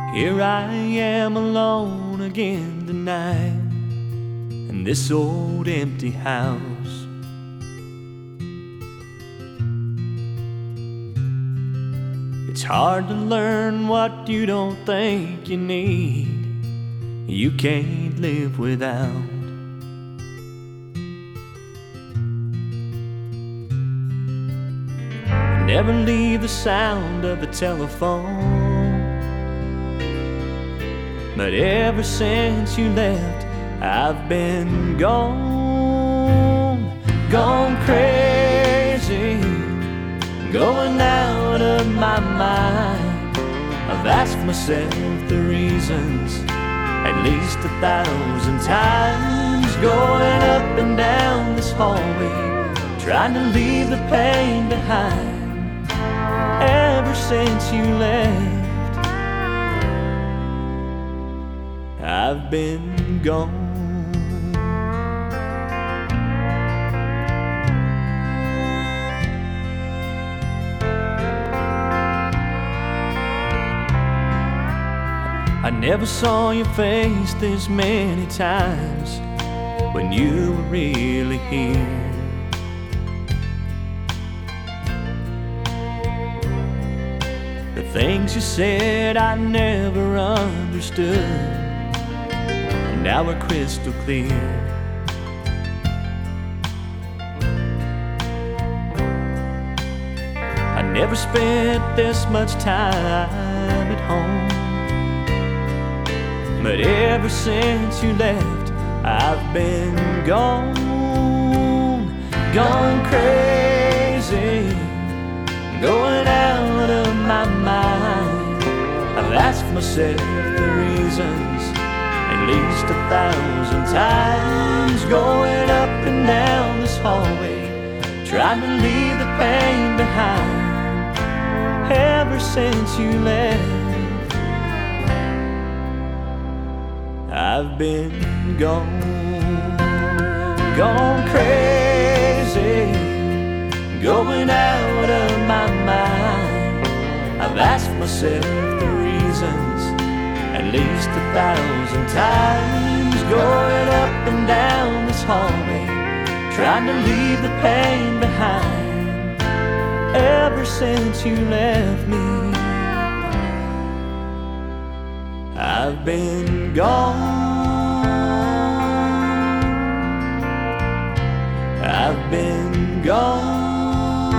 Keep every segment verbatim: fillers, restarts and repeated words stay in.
Here I am alone again tonight in this old empty house. It's hard to learn what you don't think you need, you can't live without. Never leave the sound of the telephone, but ever since you left, I've been gone, gone crazy, going out of my mind. I've asked myself the reasons at least a thousand times, going up and down this hallway, trying to leave the pain behind. Ever since you left, I've been gone. I never saw your face this many times when you were really here. The things you said I never understood, now are crystal clear. I never spent this much time at home, but ever since you left, I've been gone, gone crazy, going out of my mind. I've asked myself the reasons at least a thousand times, going up and down this hallway, trying to leave the pain behind. Ever since you left, I've been gone, gone crazy, going out of my mind. I've asked myself the reasons at least a thousand times, going up and down this hallway, trying to leave the pain behind. Ever since you left me, I've been gone, I've been gone,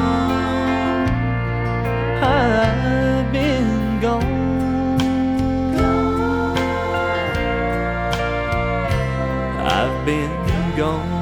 I've been gone, I've been gone.